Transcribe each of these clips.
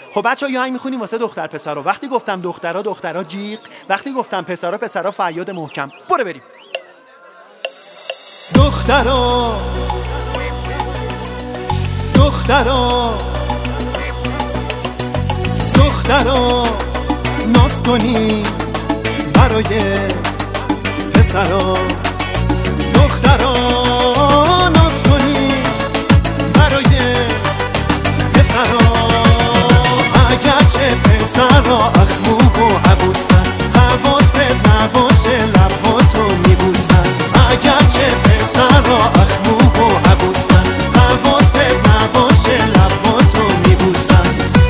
خب بچه‌ها یه آهنگ می‌خونیم واسه دختر پسرا. وقتی گفتم دخترا جیغ، وقتی گفتم پسرا فریاد محکم. برو بریم. دخترا ناز کنی برای پسرا، دخترا ناز کنی برای پسرا. اگرچه پسرا اخموم و عبوسن، حواست نباشه لباتو میبوسن. اگرچه پسرا اخموم و عبوسن، حواست نباشه لباتو میبوسن.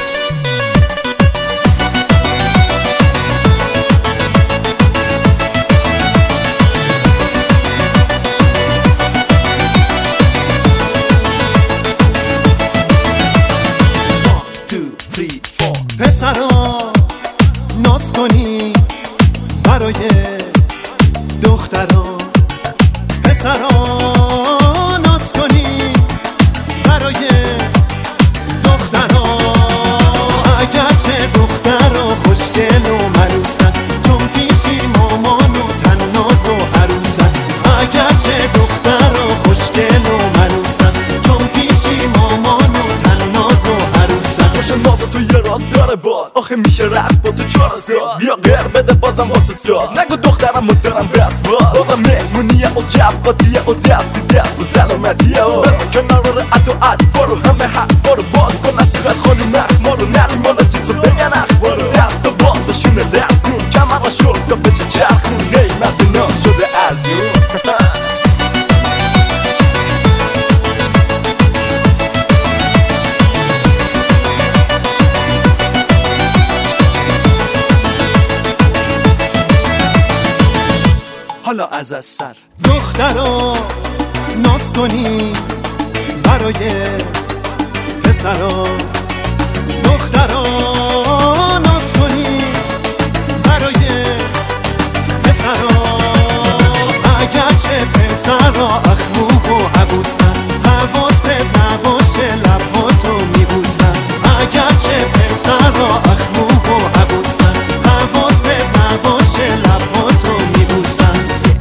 پسرا ناز کنی برای دخترا، پسرا ناز کنی برای دخترا. اگرچه دخترا خوشگل و ملوسن، چون پیشی مامان و تناز و عروسن. اگرچه دخترا خوشگل و ملوسن، چون پیشی مامان و تناز و عروسن. خوش نازو تو یه راست داره باز، آخه میشه رقص با تو چارا ساز. بیا غیر بده بازم واسه ساز، نگو دخترم مدرم بس باز. بازم مهمونیه و جوادیه و دستی دست و سلامتیه و بزن کنار رو عد و عطفا رو، همه حرفا رو باز کن. نصیحت خالی مخما رو نریم مالا چیزو بگن اخبارو. دست و بازشونه لرزون، کمرا شد تا بشه چرخون. قیمت ناز شده ارزون. حالا از سر دخترا ناز کنی برای پسرا، دخترا ناز کنی برای پسرا. اگرچه پسرا اخموم و عبوسن، حواست نباشه لباتو میبوسن. اگرچه پسرا اخموم و عبوسن، حواست نباشه لباتو میبوسن.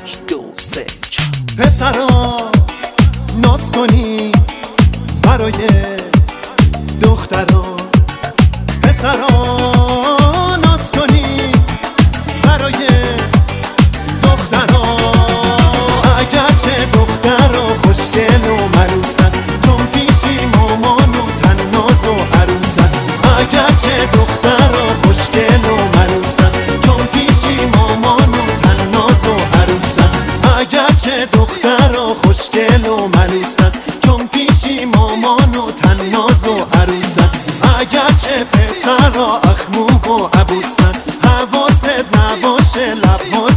پسرا ناز کنی برای دخترا، پسرا ناز کنی برای دخترا. اگرچه دخترا خوشگل و ملوسن، چون پیشی مامان و تناز و عروسن. اگرچه دخترا خوشگل و ملوسن، چون پیشی مامان و تناز و عروسن. اگرچه دخترا خوشگل و ملوسن، چون پیشی مامان و تناز و عروسن. اگرچه پسرا اخموم و عبوسن، حواست نباشه لبها